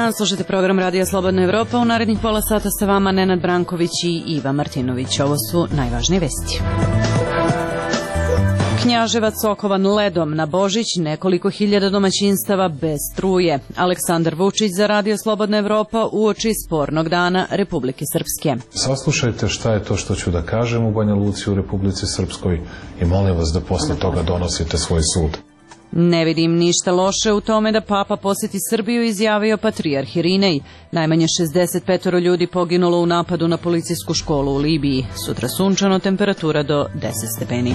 dan, slušajte program Radija Slobodna Evropa. U narednih pola sata sa vama Nenad Branković i Iva Martinović. Ovo su najvažnije vesti. Knjaževac okovan ledom na Božić, nekoliko hiljada domaćinstava bez struje. Aleksandar Vučić za Radio Slobodna Evropa uoči spornog dana Republike Srpske. Saslušajte šta je to što ću da kažem u Banja Luci u Republici Srpskoj i molim vas da posle toga donosite svoj sud. Ne vidim ništa loše u tome da Papa poseti Srbiju, izjavio patrijarh Irinej. Najmanje 65 ljudi poginulo u napadu na policijsku školu u Libiji. Sutra sunčano, temperatura do 10 stepeni.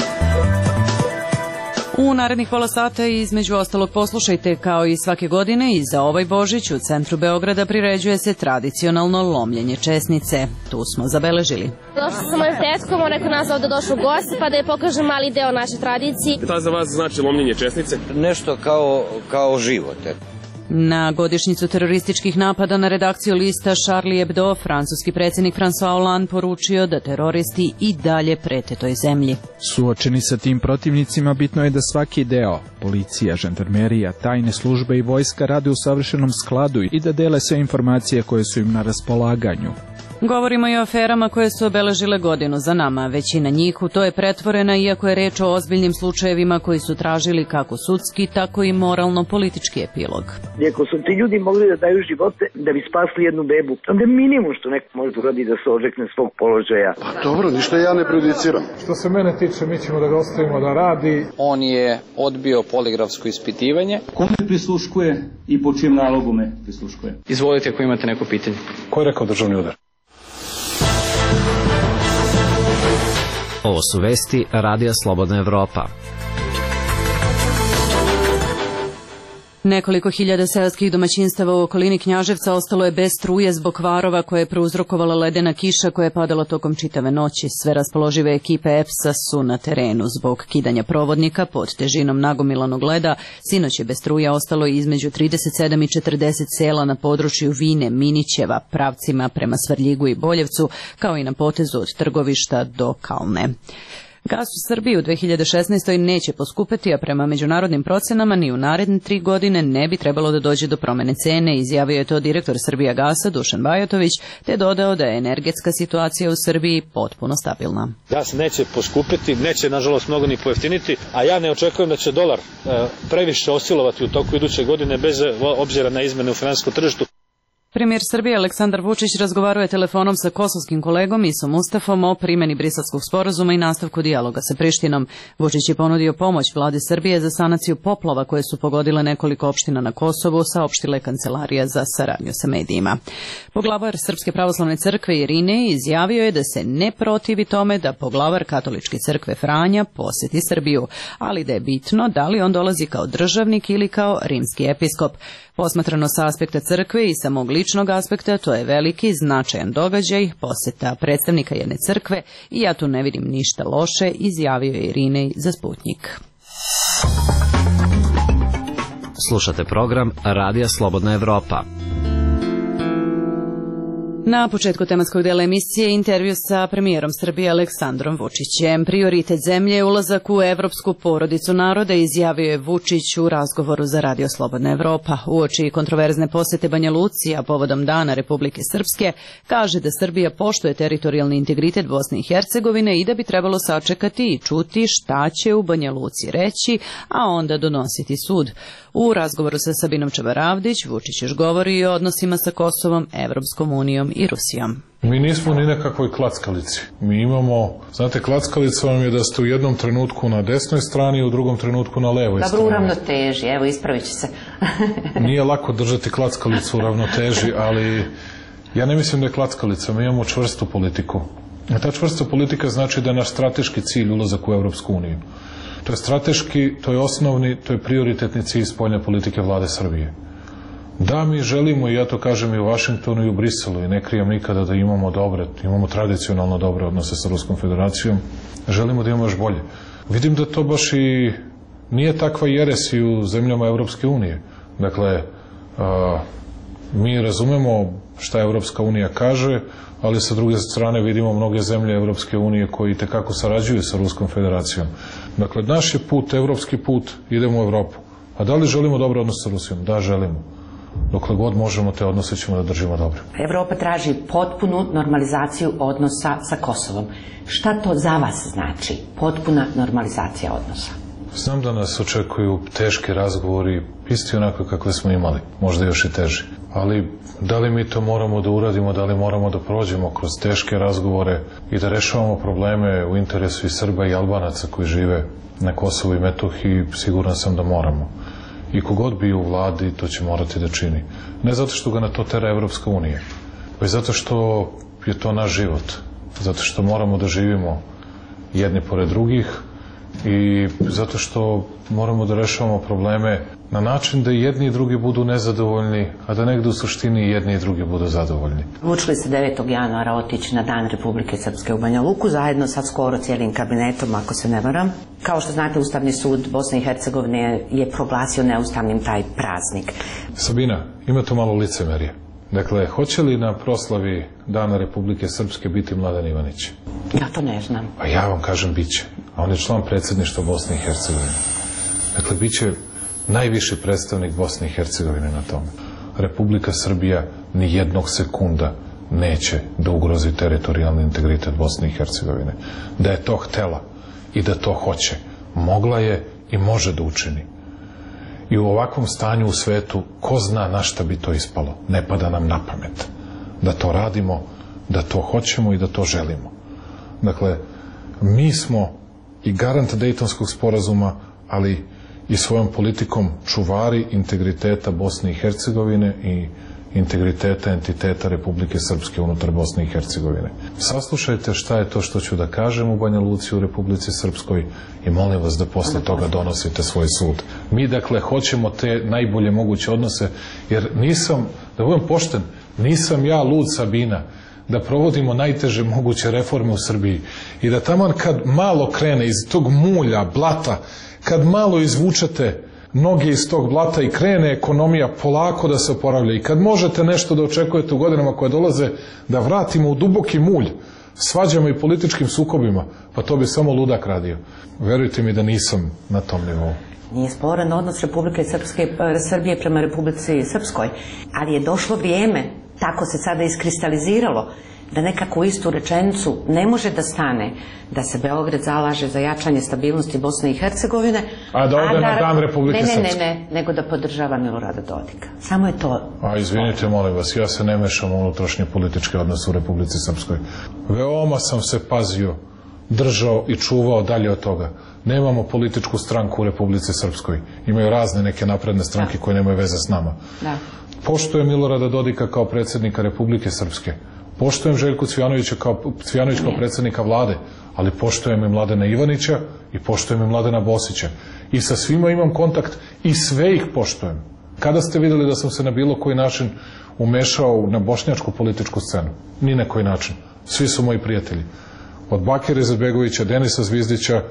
U narednih pola sata između ostalog poslušajte, kao i svake godine i za ovaj Božić u centru Beograda priređuje se tradicionalno lomljenje česnice. Tu smo zabeležili. Došla sa mojim tetkom, on je kod nas ovde došao u gosti, pa da je pokažem mali deo naše tradicije. Šta za vas znači lomljenje česnice? Nešto kao život. Na godišnjicu terorističkih napada na redakciju lista Charlie Hebdo, francuski predsjednik François Hollande poručio da teroristi i dalje prete toj zemlji. Suočeni sa tim protivnicima, bitno je da svaki deo, policija, žandarmerija, tajne službe i vojska rade u savršenom skladu i da dele sve informacije koje su im na raspolaganju. Govorimo i o aferama koje su obeležile godinu za nama. Većina njih u to je pretvorena, iako je reč o ozbiljnim slučajevima koji su tražili kako sudski, tako i moralno-politički epilog. Ako su ti ljudi mogli da daju živote da bi spasli jednu bebu, onda minimum što neko može uradi da se odrekne svog položaja. Pa dobro, ništa ja ne prejudiciram. Što se mene tiče, mi ćemo da ga ostavimo da radi. On je odbio poligrafsko ispitivanje. Kome prisluškuje i po čijem nalogu me prisluškuje? Izvolite ako imate neko pitanje. Ko je rekao državni udar? Ovo su vesti Radija Slobodna Evropa. Nekoliko hiljada seoskih domaćinstava u okolini Knjaževca ostalo je bez struje zbog kvarova koje je prouzrokovala ledena kiša koja je padala tokom čitave noći. Sve raspoložive ekipe EPS-a su na terenu. Zbog kidanja provodnika pod težinom nagomilanog leda, sinoć je bez struje ostalo između 37 i 40 sela na području Vine, Minićeva, pravcima prema Svrljigu i Boljevcu, kao i na potezu od Trgovišta do Kalne. Gas u Srbiji u 2016. neće poskupeti, a prema međunarodnim procenama ni u naredne 3 godine ne bi trebalo da dođe do promene cene, izjavio je to direktor Srbijagasa Dušan Bajatović, te dodao da je energetska situacija u Srbiji potpuno stabilna. Gas neće poskupeti, neće nažalost mnogo ni pojeftiniti, a ja ne očekujem da će dolar previše oscilovati u toku iduće godine bez obzira na izmene u finansijskom tržištu. Premijer Srbije Aleksandar Vučić razgovarao je telefonom sa kosovskim kolegom Isom Mustafom o primjeni Briselskog sporazuma i nastavku dijaloga sa Prištinom. Vučić je ponudio pomoć vladi Srbije za sanaciju poplava koje su pogodile nekoliko opština na Kosovu, saopštila je Kancelarija za saradnju sa medijima. Poglavar Srpske pravoslavne crkve Irinej izjavio je da se ne protivi tome da poglavar Katoličke crkve Franja poseti Srbiju, ali da je bitno da li on dolazi kao državnik ili kao rimski episkop. Posmatrano sa aspekta crkve i samog ličnog aspekta, to je veliki, značajan događaj, poseta predstavnika jedne crkve i ja tu ne vidim ništa loše, izjavio je Irinej za Sputnjik. Slušate program Radija Slobodna Evropa. Na početku tematskog dela emisije intervju sa premijerom Srbije Aleksandrom Vučićem. Prioritet zemlje je ulazak u evropsku porodicu naroda, izjavio je Vučić u razgovoru za Radio Slobodna Evropa. Uoči kontroverzne posete Banja Luci, a povodom Dana Republike Srpske, kaže da Srbija poštuje teritorijalni integritet Bosne i Hercegovine i da bi trebalo sačekati i čuti šta će u Banja Luci reći, a onda donositi sud. U razgovoru sa Sabinom Čavaravdić, Vučić još govori i o odnosima sa Kosovom, Evropskom unijom i Rusijom. Mi nismo ni nekakvoj klackalici. Mi imamo, znate, klackalica vam je da ste u jednom trenutku na desnoj strani i u drugom trenutku na levoj strani. Dobro, u ravnoteži, evo, ispravit ću se. Nije lako držati klackalicu u ravnoteži, ali ja ne mislim da je klackalica, mi imamo čvrstu politiku. A ta čvrsta politika znači da je naš strateški cilj ulazak u Evropsku uniju. To je strateški, to je osnovni, to je prioritetni cilj spoljne politike vlade Srbije. Da, mi želimo, i ja to kažem i u Vašingtonu i u Briselu, i ne krijem nikada da imamo tradicionalno dobre odnose sa Ruskom federacijom, želimo da imamo još bolje. Vidim da to baš i nije takva jeres i u zemljama Evropske unije. Dakle, mi razumemo šta Evropska unija kaže, ali sa druge strane vidimo mnoge zemlje Evropske unije koji itekako sarađuju sa Ruskom federacijom. Dakle, naš je put, evropski put, idemo u Evropu. A da li želimo dobar odnos sa Rusijom? Da, želimo. dokle god možemo te odnose ćemo da držimo dobro. Evropa traži potpunu normalizaciju odnosa sa Kosovom. Šta to za vas znači, potpuna normalizacija odnosa? Znam da nas očekuju teški razgovori, isti onako kakve smo imali, možda još i teži. Ali da li mi to moramo da uradimo, da li moramo da prođemo kroz teške razgovore i da rešavamo probleme u interesu i Srba i Albanaca koji žive na Kosovu i Metohiji, siguran sam da moramo. I kogod bi u vladi, to će morati da čini. Ne zato što ga na to tera Evropska unija, već zato što je to naš život. Zato što moramo da živimo jedni pored drugih i zato što moramo da rešavamo probleme na način da i jedni i drugi budu nezadovoljni, a da negde u suštini i jedni i drugi budu zadovoljni. Odlučili ste 9. januara otići na Dan Republike Srpske u Banja Luku, zajedno sa skoro cijelim kabinetom, ako se ne varam. Kao što znate, Ustavni sud Bosne i Hercegovine je proglasio neustavnim taj praznik. Sabina, ima to malo licemerje. Dakle, hoće li na proslavi Dana Republike Srpske biti Mladen Ivanić? Ja to ne znam. A ja vam kažem biće. A on je član predsjedništva Bosne i Hercegovine. Dakle, biće najviši predstavnik Bosne i Hercegovine na tome. Republika Srbija ni jednog sekunda neće da ugrozi teritorijalni integritet Bosne i Hercegovine. Da je to htela i da to hoće, mogla je i može da učini. I u ovakvom stanju u svetu, ko zna na šta bi to ispalo. Ne pada nam na pamet da to radimo, da to hoćemo i da to želimo. Dakle, mi smo i garant Dejtonskog sporazuma, ali i svojom politikom čuvari integriteta Bosne i Hercegovine i integriteta entiteta Republike Srpske unutar Bosne i Hercegovine. Saslušajte šta je to što ću da kažem u Banja Luci u Republici Srpskoj i molim vas da posle toga donosite svoj sud. Mi, dakle, hoćemo te najbolje moguće odnose, jer nisam, da budem pošten, nisam ja lud Sabina da provodimo najteže moguće reforme u Srbiji i da taman kad malo krene iz tog mulja, blata, kad malo izvučete noge iz tog blata i krene ekonomija polako da se oporavlja i kad možete nešto da očekujete u godinama koje dolaze da vratimo u duboki mulj svađama i političkim sukobima, pa to bi samo ludak radio. Verujte mi da nisam na tom nivou. Nije sporan odnos Republike Srbije prema Republici Srpskoj, ali je došlo vrijeme, tako se sada iskristaliziralo, da nekako u istu rečenicu ne može da stane da se Beograd zalaže za jačanje stabilnosti Bosne i Hercegovine, a da ode na Dan Republike Srpske. Ne, nego da podržava Milorada Dodika. Samo je to. A izvinite, molim vas, ja se ne mešam u unutrašnje političke odnose u Republici Srpskoj. Veoma sam se pazio, držao i čuvao dalje od toga. Nemamo političku stranku u Republici Srpskoj. Imaju razne neke napredne stranke koje nemaju veze s nama. Poštujem Milorada Dodika kao predsjednika Republike Srpske. Poštujem Željku Cvijanović kao predsjednika vlade, ali poštujem i Mladena Ivanića i poštujem i Mladena Bosića. I sa svima imam kontakt i sve ih poštujem. Kada ste vidjeli da sam se na bilo koji način umešao na bošnjačku političku scenu? Ni na koji način. Svi su moji prijatelji. Od Bakira Izetbegovića, Denisa Zvizdića,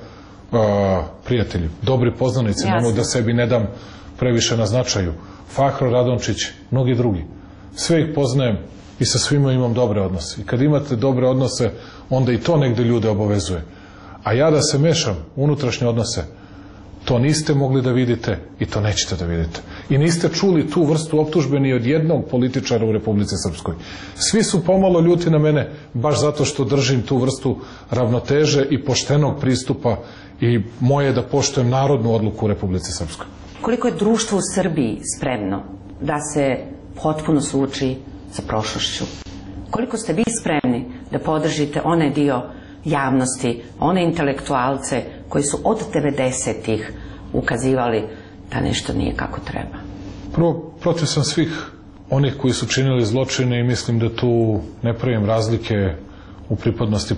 prijatelji, dobri poznanici, nemoj da sebi ne dam previše na značaju. Fahro Radončić, mnogi drugi. Sve ih poznajem i sa svima imam dobre odnose. I kad imate dobre odnose, onda i to negde ljude obavezuje. A ja da se mešam u unutrašnje odnose, to niste mogli da vidite i to nećete da vidite. I niste čuli tu vrstu optužbe ni od jednog političara u Republici Srpskoj. Svi su pomalo ljuti na mene, baš zato što držim tu vrstu ravnoteže i poštenog pristupa i moje da poštujem narodnu odluku u Republici Srpskoj. Koliko je društvo u Srbiji spremno da se potpuno suoči sa prošlošću? Koliko ste vi spremni da podržite onaj dio javnosti, one intelektualce koji su od 90-ih ukazivali da nešto nije kako treba? Prvo, protiv sam svih onih koji su činili zločine i mislim da tu ne pravim razlike u pripadnosti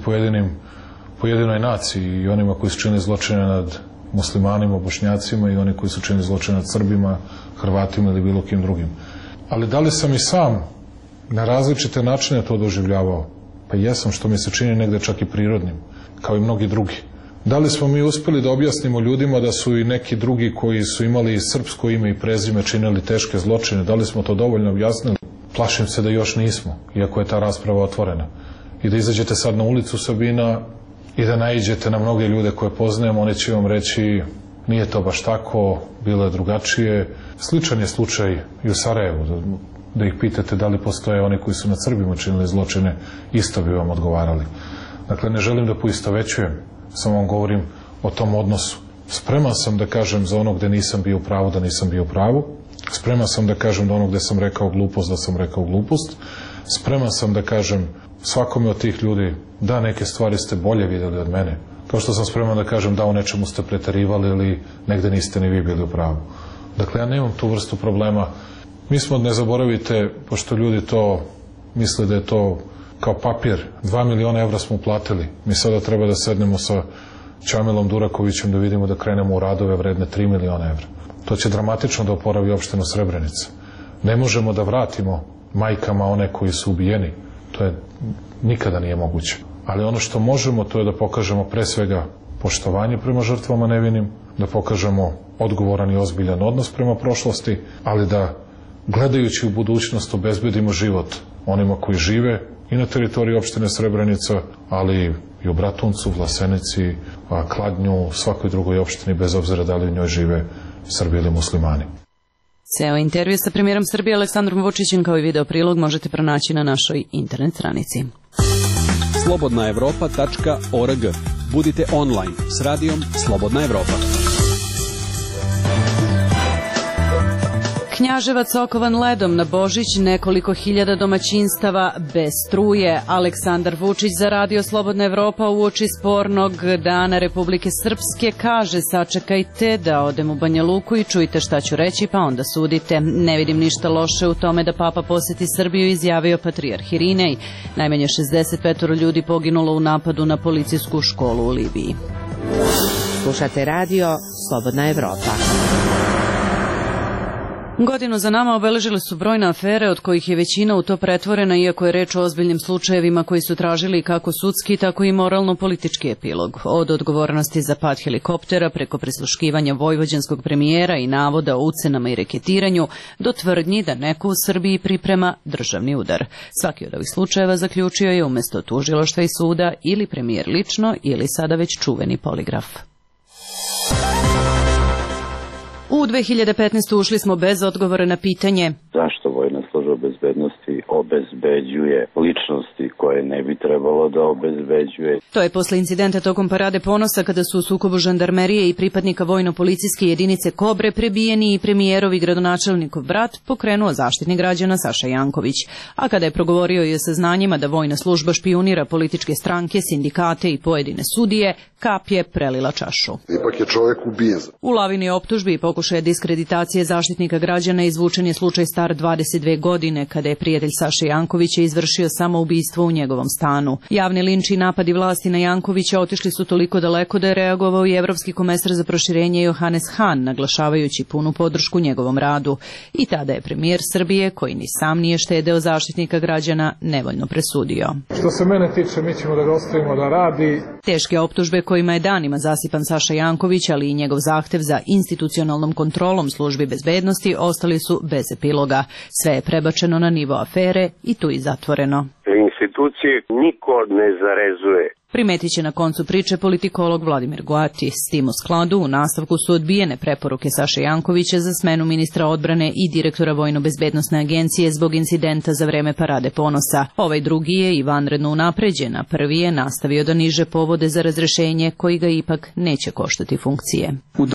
pojedinoj naciji i onima koji su činili zločine nad muslimanima, bošnjacima i oni koji su činili zločine nad Srbima, Hrvatima ili bilo kim drugim. Ali da li sam i sam na različite načine to doživljavao? Pa jesam, što mi se čini negde čak i prirodnim, kao i mnogi drugi. Da li smo mi uspeli da objasnimo ljudima da su i neki drugi koji su imali srpsko ime i prezime činili teške zločine? Da li smo to dovoljno objasnili? Plašim se da još nismo, iako je ta rasprava otvorena. I da izađete sad na ulicu, Sabina, i da naiđete na mnoge ljude koje poznajemo, oni će vam reći nije to baš tako, bilo je drugačije. Sličan je slučaj i u Sarajevu, da ih pitate da li postoje oni koji su nad Srbima činili zločine, isto bi vam odgovarali. Dakle, ne želim da poistovećujem, samo vam govorim o tom odnosu. Spreman sam da kažem za ono gde nisam bio u pravu, da nisam bio u pravu. Spreman sam da kažem da ono gde sam rekao glupost, da sam rekao glupost. Spreman sam da kažem svakome od tih ljudi da neke stvari ste bolje videli od mene. Kao što sam spreman da kažem da u nečemu ste preterivali ili negde niste ni vi bili u pravu. Dakle, ja nemam tu vrstu problema. Mi smo, ne zaboravite, pošto ljudi to misle da je to kao papir, 2 miliona evra smo uplatili. Mi sada treba da sednemo sa Čamilom Durakovićem da vidimo da krenemo u radove vredne 3 miliona evra. To će dramatično da oporavi opštinu Srebrenica. Ne možemo da vratimo majkama one koji su ubijeni. To je nikada nije moguće. Ali ono što možemo, to je da pokažemo pre svega poštovanje prema žrtvama nevinim, da pokažemo odgovoran i ozbiljan odnos prema prošlosti, ali da gledajući u budućnost obezbedimo život onima koji žive i na teritoriji opštine Srebrenica, ali i u Bratuncu, Vlasenici, Kladnju, svakoj drugoj opštini, bez obzira da li u njoj žive Srbi ili muslimani. Ceo intervju sa premijerom Srbije Aleksandrom Vučićem kao i video prilog možete pronaći na našoj internet stranici. slobodnaevropa.org. Budite online s radijom Slobodna Evropa. Knjaževac okovan ledom na Božić, nekoliko hiljada domaćinstava bez struje. Aleksandar Vučić za Radio Slobodna Evropa uoči spornog dana Republike Srpske kaže: sačekajte da odem u Banja Luku i čujte šta ću reći, pa onda sudite. Ne vidim ništa loše u tome da Papa poseti Srbiju, izjavio patrijarh Irinej. Najmanje 65 ljudi poginulo u napadu na policijsku školu u Libiji. Slušate Radio Slobodna Evropa. Godinu za nama obeležile su brojne afere, od kojih je većina u to pretvorena, iako je reč o ozbiljnim slučajevima koji su tražili kako sudski, tako i moralno-politički epilog. Od odgovornosti za pad helikoptera, preko prisluškivanja vojvođanskog premijera i navoda o ucenama i reketiranju, do tvrdnji da neko u Srbiji priprema državni udar. Svaki od ovih slučajeva zaključio je umesto tužilaštva i suda ili premijer lično ili sada već čuveni poligraf. U 2015. ušli smo bez odgovora na pitanje zašto Vojna služba bezbednosti obezbeđuje ličnosti koje ne bi trebalo da obezbeđuje. To je posle incidenta tokom Parade ponosa kada su u sukobu žandarmerije i pripadnika vojno-policijske jedinice Kobre prebijeni i premijerov i gradonačelnikov brat pokrenuo Zaštitnik građana Saša Janković. A kada je progovorio i o saznanjima da Vojna služba špijunira političke stranke, sindikate i pojedine sudije, kap je prelila čašu. Ipak je čovjek ubijen. U lavini optužbi i pokušaja diskreditacije Zaštitnika građana izvučen je slučaj star 22 godine, kada je prijatelj Saše Jankovića izvršio samoubistvo u njegovom stanu. Javni linč i napadi vlasti na Jankovića otišli su toliko daleko da je reagovao i Evropski komesar za proširenje Johannes Hahn, naglašavajući punu podršku njegovom radu. I tada je premijer Srbije, koji ni sam nije štedeo Zaštitnika građana, nevoljno presudio. Što se mene tiče, mi ćemo da ga ostavimo da radi. Teške optužbe kojima je danima zasipan Saša Janković, ali i njegov zahtev za institucionalnom kontrolom službi bezbednosti ostali su bez epiloga. Sve je prebačeno na nivo afere i tu i zatvoreno. Institucije niko ne zarezuje. Primetit će na koncu priče politikolog Vladimir Goati. S tim u skladu u nastavku su odbijene preporuke Saše Jankovića za smenu ministra odbrane i direktora Vojno-bezbednosne agencije zbog incidenta za vreme Parade ponosa. Ovaj drugi je i vanredno unapređen, a prvi je nastavio da niže povode za razrešenje koji ga ipak neće koštati funkcije. U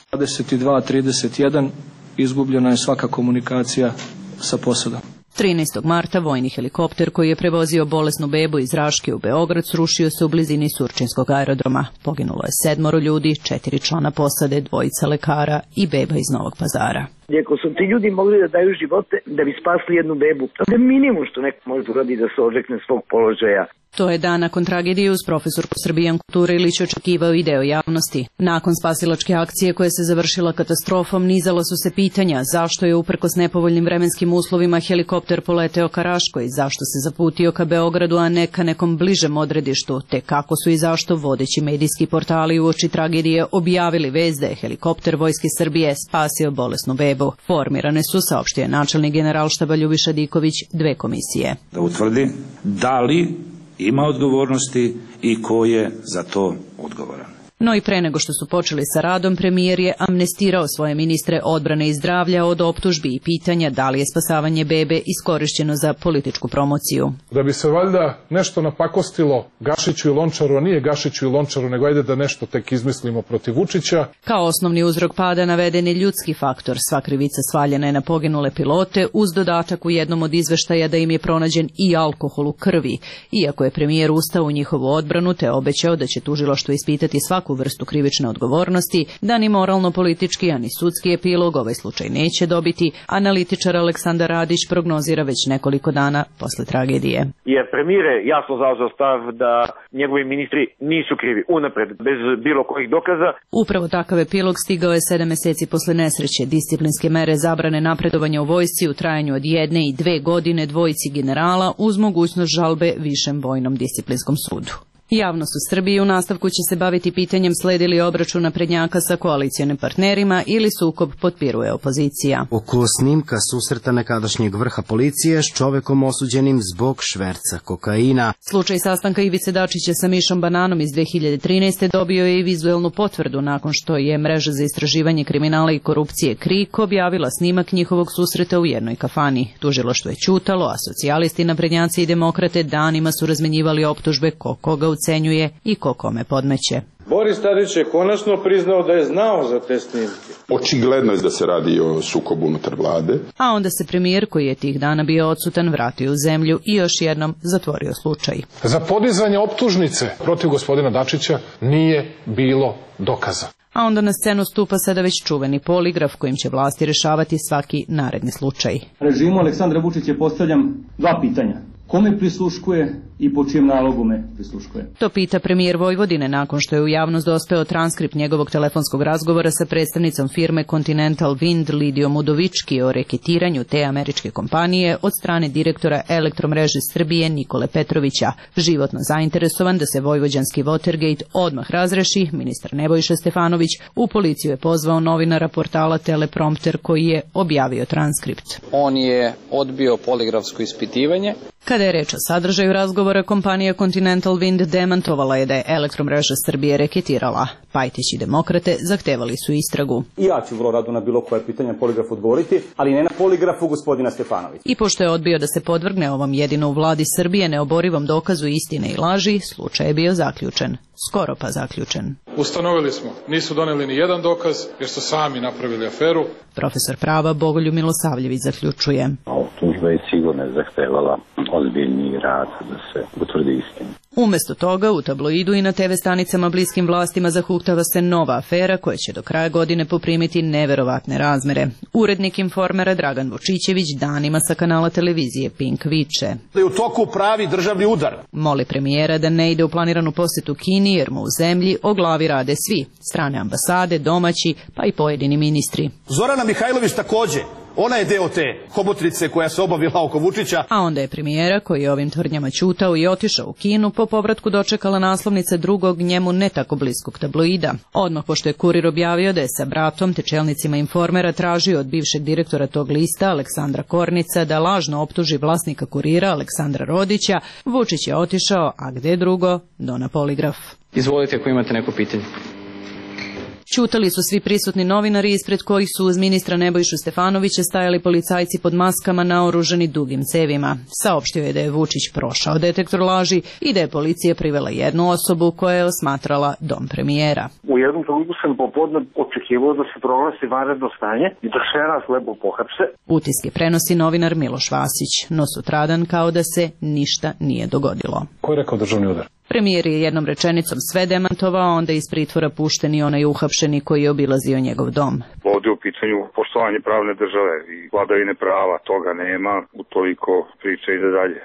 22:31 izgubljena je svaka komunikacija sa posadom. 13. marta vojni helikopter koji je prevozio bolesnu bebu iz Raške u Beograd srušio se u blizini Surčinskog aerodroma. Poginulo je 7 ljudi, 4 člana posade, 2 lekara i beba iz Novog Pazara. Ako su ti ljudi mogli da daju živote da bi spasli jednu bebu, to je minimum što neko može uradi da se odrekne svog položaja. To je dan nakon tragedije uz profesorku Srbijan Kulture Ilić očekivao i deo javnosti. Nakon spasilačke akcije koja se završila katastrofom, nizala su se pitanja zašto je uprkos nepovoljnim vremenskim uslovima helikopter poleteo ka Raškoj, zašto se zaputio ka Beogradu, a ne ka nekom bližem odredištu, te kako su i zašto vodeći medijski portali uoči tragedije objavili vest da je helikopter Vojske Srbije spasio bolesnu bebu. Formirane su, saopštio je načelnik Generalštaba Ljubiša Diković, 2 komisije. Da utvrdi da li ima odgovornosti i ko je za to odgovoran. No i pre nego što su počeli sa radom, premijer je amnestirao svoje ministre odbrane i zdravlja od optužbi i pitanja da li je spasavanje bebe iskorišćeno za političku promociju. Da bi se valjda nešto napakostilo Gašiću i Lončaru, a nije Gašiću i Lončaru, nego ajde da nešto tek izmislimo protiv Vučića. Kao osnovni uzrok pada naveden je ljudski faktor. Sva krivica svaljena je na poginule pilote, uz dodatak u jednom od izveštaja da im je pronađen i alkohol u krvi. Iako je premijer ustao u njihovu odbranu te obećao da će tužilaštvo ispitati svaku vrstu krivične odgovornosti, da ni moralno-politički, a ni sudski epilog ovaj slučaj neće dobiti, analitičar Aleksandar Radić prognozira već nekoliko dana posle tragedije. Jer premijer je jasno zauzeo stav da njegovi ministri nisu krivi unapred, bez bilo kojih dokaza. Upravo takav epilog stigao je 7 meseci posle nesreće. Disciplinske mere zabrane napredovanja u vojsci u trajanju od 1 i 2 godine dvojici generala uz mogućnost žalbe Višem vojnom disciplinskom sudu. Javnost u Srbiji u nastavku će se baviti pitanjem sledi li obračun naprednjaka sa koalicijonim partnerima ili sukob potpiruje opozicija. Oko snimka susreta nekadašnjeg vrha policije s čovekom osuđenim zbog šverca kokaina. Slučaj sastanka Ivice Dačića sa Mišom Bananom iz 2013. dobio je i vizuelnu potvrdu nakon što je mreža za istraživanje kriminala i korupcije KRIK objavila snimak njihovog susreta u jednoj kafani. Tužilaštvo je ćutalo, a socijalisti, naprednjaci i demokrate danima su razmenjivali optužbe ko koga ucenjuje i ko kome podmeće. Boris Tadić je konačno priznao da je znao za te snimke. Očigledno je da se radi o sukobu unutar vlade. A onda se premijer, koji je tih dana bio odsutan, vratio u zemlju i još jednom zatvorio slučaj. Za podizanje optužnice protiv gospodina Dačića nije bilo dokaza. A onda na scenu stupa sada već čuveni poligraf kojim će vlasti rešavati svaki naredni slučaj. Režimu Aleksandra Vučića postavljam 2 pitanja. Kome prisluškuje i po čijem nalogu me prisluškuje? To pita premijer Vojvodine nakon što je u javnost dospeo transkript njegovog telefonskog razgovora sa predstavnicom firme Continental Wind Lidijom Udovički o reketiranju te američke kompanije od strane direktora Elektromreže Srbije Nikole Petrovića. Životno zainteresovan da se vojvođanski Watergate odmah razreši, ministar Nebojša Stefanović u policiju je pozvao novinara portala Teleprompter koji je objavio transkript. On je odbio poligrafsko ispitivanje. Kada je reč o sadržaju razgovora, kompanija Continental Wind demantovala je da je Elektromreža Srbije reketirala. Pajtić i demokrate zahtevali su istragu. I ja ću vrlo rado na bilo koje pitanje poligrafu odgovoriti, ali ne na poligrafu gospodina Stefanovića. I pošto je odbio da se podvrgne ovom jedino u vladi Srbije neoborivom dokazu istine i laži, slučaj je bio zaključen. Skoro pa zaključen. Ustanovili smo, nisu doneli ni jedan dokaz jer su sami napravili aferu. Profesor prava Bogoljub Milosavljević zaključuje. Tužba je sigurno zahtevala ozbiljniji rad da se utvrdi istina. Umesto toga, u tabloidu i na TV stanicama bliskim vlastima zahuktava se nova afera koja će do kraja godine poprimiti neverovatne razmere. Urednik Informera Dragan Vučićević danima sa kanala televizije Pink viče. Da je u toku pravi državni udar. Moli premijera da ne ide u planiranu posetu Kini jer mu u zemlji o glavi rade svi. Strane ambasade, domaći, pa i pojedini ministri. Zorana Mihajlović takođe. Ona je deo te hobotrice koja se obavila oko Vučića. A onda je premijera, koji je ovim tvrdnjama ćutao i otišao u Kinu, po povratku dočekala naslovnica drugog njemu ne tako bliskog tabloida. Odmah pošto je Kurir objavio da je sa bratom te čelnicima Informera tražio od bivšeg direktora tog lista, Aleksandra Kornica, da lažno optuži vlasnika Kurira, Aleksandra Rodića, Vučić je otišao, a gde drugo, do na poligraf. Izvolite ako imate neko pitanje. Ćutali su svi prisutni novinari ispred kojih su uz ministra Nebojšu Stefanovića stajali policajci pod maskama naoružani dugim cevima. Saopštio je da je Vučić prošao detektor laži i da je policija privela jednu osobu koja je osmatrala dom premijera. U jednom trenutku sam popodne očekivao da se proglasi vanredno stanje i da se nas lepo pohapse. Utiske prenosi novinar Miloš Vasić, no sutradan kao da se ništa nije dogodilo. Ko je rekao državni udar? Premijer je jednom rečenicom sve demantovao, onda iz pritvora pušten i onaj uhapšeni koji je obilazio njegov dom. Ovdje u pitanju poštovanje pravne države i vladavine prava, toga nema, utoliko priča ide dalje.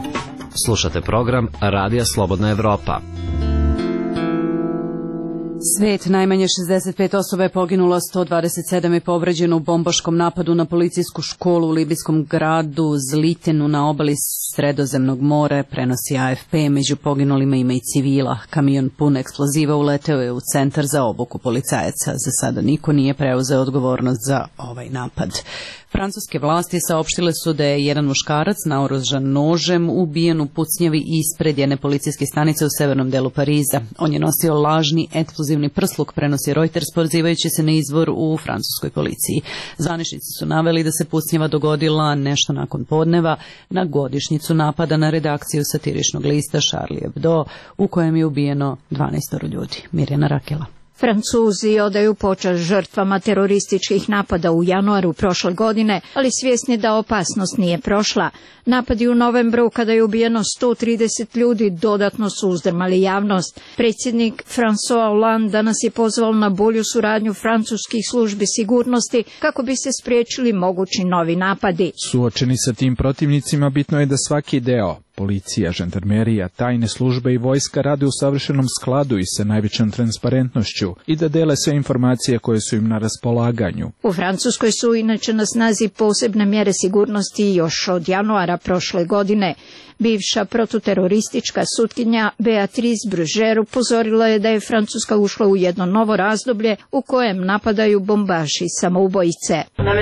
Slušate program Radija Slobodna Evropa. Svet, najmanje 65 osoba je poginulo, 127 je povređeno u bombaškom napadu na policijsku školu u libijskom gradu Zlitenu na obali Sredozemnog mora, prenosi AFP. Među poginulima ima i civila. Kamion pun eksploziva uleteo je u centar za obuku policajaca. Za sada niko nije preuzeo odgovornost za ovaj napad. Francuske vlasti saopštile su da je jedan muškarac naoružan nožem ubijen u pucnjavi ispred jedne policijske stanice u severnom delu Pariza. On je nosio lažni eksplozivni prsluk, prenosi Reuters, pozivajući se na izvor u francuskoj policiji. Zvaničnici su naveli da se pucnjava dogodila nešto nakon podneva na godišnjicu napada na redakciju satiričnog lista Charlie Hebdo, u kojem je ubijeno 12 ljudi. Mirjana Rakela. Francuzi odaju počast žrtvama terorističkih napada u januaru prošle godine, ali svjesni da opasnost nije prošla. Napadi u novembru, kada je ubijeno 130 ljudi, dodatno su uzdrmali javnost. Predsjednik François Hollande danas je pozvao na bolju suradnju francuskih službi sigurnosti kako bi se spriječili mogući novi napadi. Suočeni sa tim protivnicima, bitno je da svaki deo, policija, žandarmerija, tajne službe i vojska rade u savršenom skladu i sa najvećom transparentnošću i da dele sve informacije koje su im na raspolaganju. U Francuskoj su inače na snazi posebne mjere sigurnosti još od januara prošle godine. Bivša protuteroristička sutkinja Beatrice Bruger upozorila je da je Francuska ušla u jedno novo razdoblje u kojem napadaju bombaši samoubojice.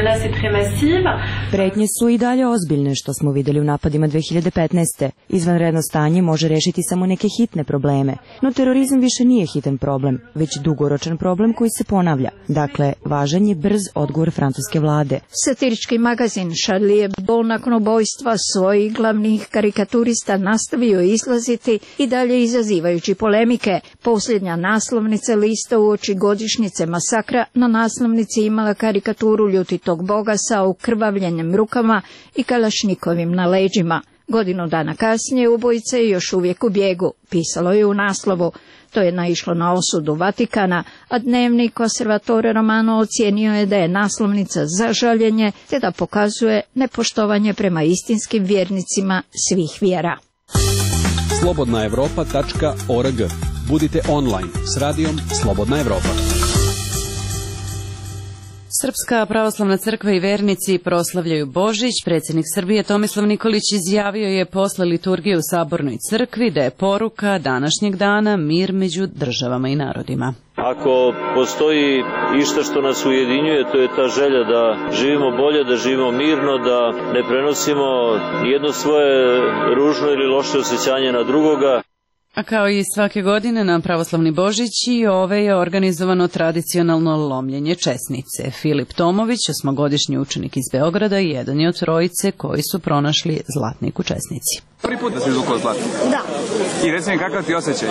Pretnje su i dalje ozbiljne, što smo vidjeli u napadima 2015. Izvanredno stanje može rešiti samo neke hitne probleme, no terorizam više nije hitan problem, već dugoročan problem koji se ponavlja. Dakle, važan je brz odgovor francuske vlade. Satirički magazin Charlie Hebdo nakon ubojstva svojih glavnih karikaturista nastavio izlaziti i dalje izazivajući polemike. Posljednja naslovnica lista uoči godišnjice masakra na naslovnici imala karikaturu ljutitog boga sa ukrvavljenim rukama i kalašnikovim na leđima. Godinu dana kasnije ubojica je još uvijek u bijegu, pisalo je u naslovu. To je naišlo na osudu Vatikana, a dnevnik Osservatore Romano ocijenio je da je naslovnica za žaljenje te da pokazuje nepoštovanje prema istinskim vjernicima svih vjera. slobodnaevropa.org. Budite online s radijom Slobodna Evropa. Srpska pravoslavna crkva i vernici proslavljaju Božić. Predsjednik Srbije Tomislav Nikolić izjavio je posle liturgije u Sabornoj crkvi da je poruka današnjeg dana mir među državama i narodima. Ako postoji išta što nas ujedinjuje, to je ta želja da živimo bolje, da živimo mirno, da ne prenosimo jedno svoje ružno ili loše osjećanje na drugoga. A kao i svake godine na pravoslavni Božić i ove je organizovano tradicionalno lomljenje česnice. Filip Tomović, 8-godišnji učenik iz Beograda, jedan je od trojice koji su pronašli zlatnik u česnici. Prvi put da si izvukao zlatnik? Da. I reci mi kakav ti osjećaj?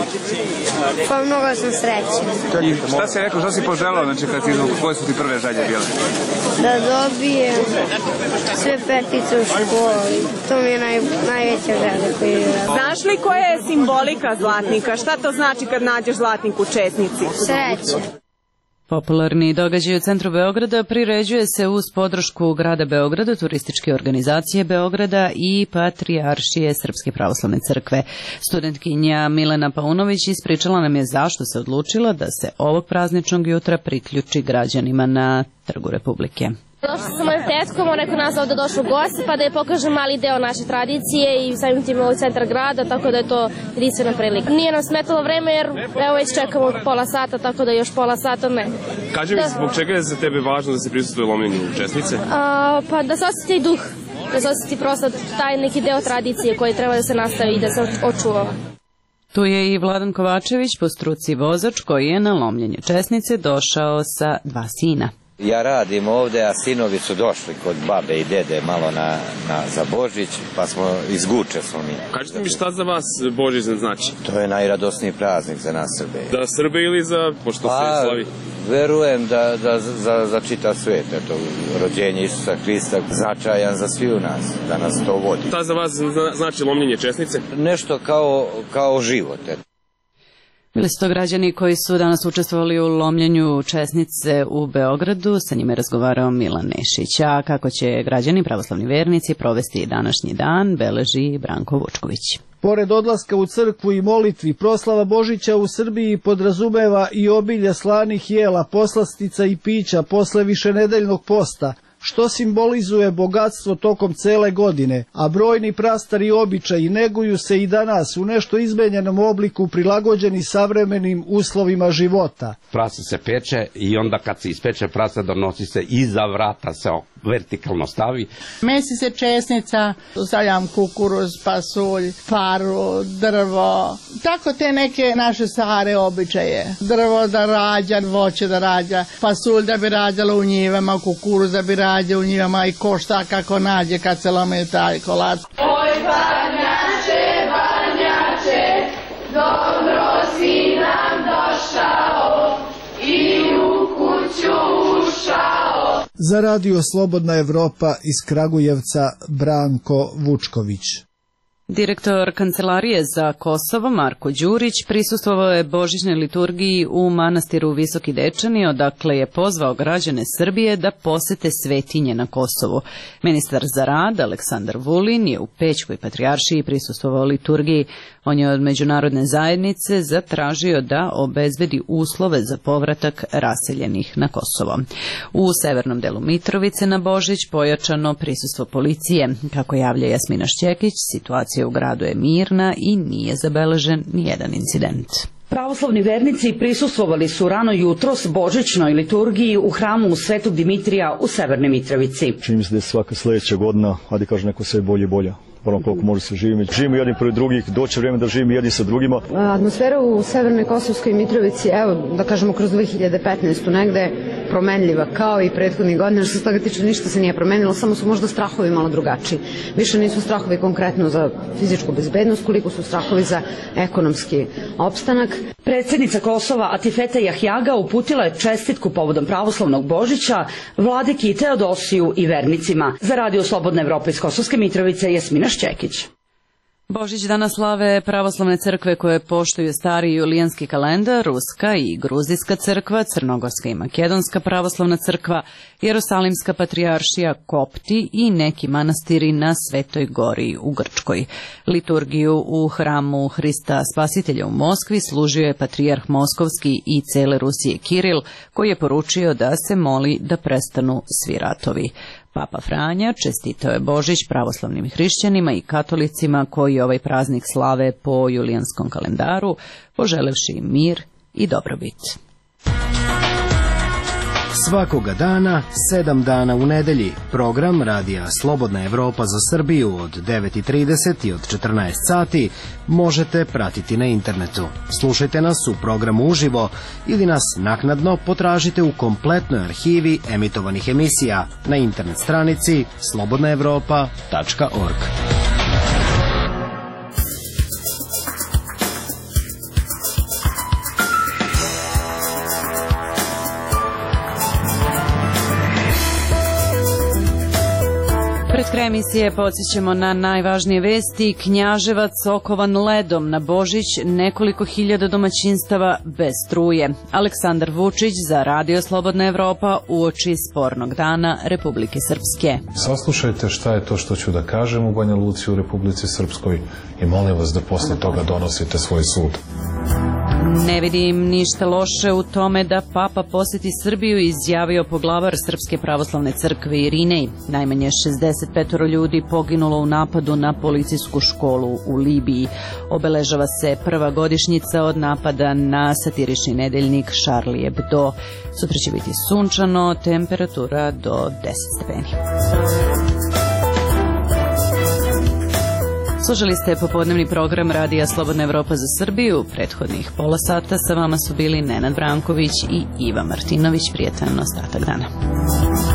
Pa mnogo sam srećan. I šta si rekao, šta si poželao, znači kad si izvukao, koje su ti prve želje bile? Da dobijem sve petice u školi. To mi je najveća želja koju je. Znaš li koja je simbolika zlatnika? Šta to znači kad nađeš zlatnik u česnici? Sreća. Popularni događaj u centru Beograda priređuje se uz podršku grada Beograda, turističke organizacije Beograda i Patrijaršije Srpske pravoslavne crkve. Studentkinja Milena Paunović ispričala nam je zašto se odlučila da se ovog prazničnog jutra priključi građanima na Trgu Republike. Došla sam sa mojim tetkom, ona je kod nas ovde došla u gosti, pa da je pokažem mali deo naše tradicije i samim tim ovog centar grada, tako da je to jedinstvena prilika. Nije nam smetalo vreme jer evo već čekamo pola sata, tako da još pola sata ne. Kaži mi, zbog čega je za tebe važno da se prisustuje lomljenju česnice? Pa da se osjeti duh, da se osjeti prosto taj neki deo tradicije koji treba da se nastavi i da se očuva. Tu je i Vladan Kovačević, po struci vozač, koji je na lomljenje česnice došao sa 2 sina. Ja radim ovde, a sinovi su došli kod babe i dede malo za Božić, pa smo iz Guče smo mi. Kažete mi šta za vas Božić znači? To je najradosniji praznik za nas Srbe. Za Srbe ili pošto se slavi? Verujem za čitav svijet. Eto, rođenje Isusa Hrista značajan za svi u nas, da nas to vodi. Šta za vas znači lomljenje česnice? Nešto kao život, eto. Bili su to građani koji su danas učestvovali u lomljenju česnice u Beogradu. Sa njima je razgovarao Milan Nešić. A kako će građani, pravoslavni vernici, provesti današnji dan, beleži Branko Vučković. Pored odlaska u crkvu i molitvi, proslava Božića u Srbiji podrazumeva i obilje slanih jela, poslastica i pića posle višenedeljnog posta, što simbolizuje bogatstvo tokom cele godine, a brojni prastari običaji neguju se i danas u nešto izmenjenom obliku prilagođeni savremenim uslovima života. Prasa se peče i onda kad se ispeče prasa donosi se iza vrata, se vertikalno stavi. Mesi se česnica, stavljam kukuruz, pasulj, faru, drvo, tako te neke naše stare običaje. Drvo da rađa, voće da rađa, pasulj da bi rađala u njivama, kukuruz da bi rađa u njivama i ko šta kako nađe kad se lome taj kolač. Oj Banjače, Banjače, dobro si nam došao i u kuću ušao. Za Radio Slobodna Evropa iz Kragujevca Branko Vučković. Direktor Kancelarije za Kosovo Marko Đurić prisustvovao je božićnoj liturgiji u manastiru Visoki Dečani, odakle je pozvao građane Srbije da posete svetinje na Kosovu. Ministar za rad Aleksandar Vulin je u Pećkoj patrijaršiji prisustvovao liturgiji. On je od međunarodne zajednice zatražio da obezbedi uslove za povratak raseljenih na Kosovo. U severnom delu Mitrovice na Božić pojačano prisustvo policije. Kako javlja Jasmina Šćekić, situacija u gradu je mirna i nije zabeležen nijedan incident. Pravoslavni vernici prisustvovali su rano jutros božićnoj liturgiji u hramu Svetog Dimitrija u Severnoj Mitrovici. Čini mi se da je svaka sledeća godina, hajde kaže neko sve bolje i bolje. Koliko može se živimo. Živimo jedni pored drugih, doće vrijeme da živimo jedni sa drugima. Atmosfera u Severnoj Kosovskoj Mitrovici, evo da kažemo kroz 2015. negde promenljiva kao i prethodnih godina. Što se toga tiče ništa se nije promenilo, samo su možda strahovi malo drugačiji. Više nisu strahovi konkretno za fizičku bezbednost, koliko su strahovi za ekonomski opstanak. Predsjednica Kosova Atifete Jahjaga uputila je čestitku povodom pravoslavnog Božića vladiki Teodosiju i vernicima. Za Radio Slobodna Evropa iz Kosovske Mitrovice Jasmina Šćekić. Božić danas slave pravoslavne crkve koje poštuju stari julijanski kalendar, Ruska i Gruzijska crkva, Crnogorska i Makedonska pravoslavna crkva, Jerusalimska patrijaršija, Kopti i neki manastiri na Svetoj Gori u Grčkoj. Liturgiju u hramu Hrista Spasitelja u Moskvi služio je patrijarh Moskovski i cele Rusije Kiril, koji je poručio da se moli da prestanu svi ratovi. Papa Franja čestitao je Božić pravoslavnim hrišćanima i katolicima koji ovaj praznik slave po julijanskom kalendaru, poželevši im mir i dobrobit. Svakoga dana, 7 dana u nedelji, program Radija Slobodna Evropa za Srbiju od 9:30 i od 14 sati možete pratiti na internetu. Slušajte nas u programu uživo ili nas naknadno potražite u kompletnoj arhivi emitovanih emisija na internet stranici slobodnaevropa.org. Pred kraj emisije podsjećamo na najvažnije vesti. Knjaževac okovan ledom na Božić, nekoliko hiljada domaćinstava bez struje. Aleksandar Vučić za Radio Slobodna Evropa uoči spornog dana Republike Srpske. Saslušajte šta je to što ću da kažem u Banja Luci u Republici Srpskoj i molim vas da posle toga donosite svoj sud. Ne vidim ništa loše u tome da Papa poseti Srbiju, izjavio poglavar Srpske pravoslavne crkve Irinej. Najmanje 65 ljudi poginulo u napadu na policijsku školu u Libiji. Obeležava se prva godišnjica od napada na satirični nedeljnik Charlie Hebdo. Sutra će biti sunčano, temperatura do 10 stepeni. Slušali ste popodnevni program Radija Slobodna Evropa za Srbiju. Prethodnih pola sata sa vama su bili Nenad Branković i Iva Martinović. Prijetan ostatak dana.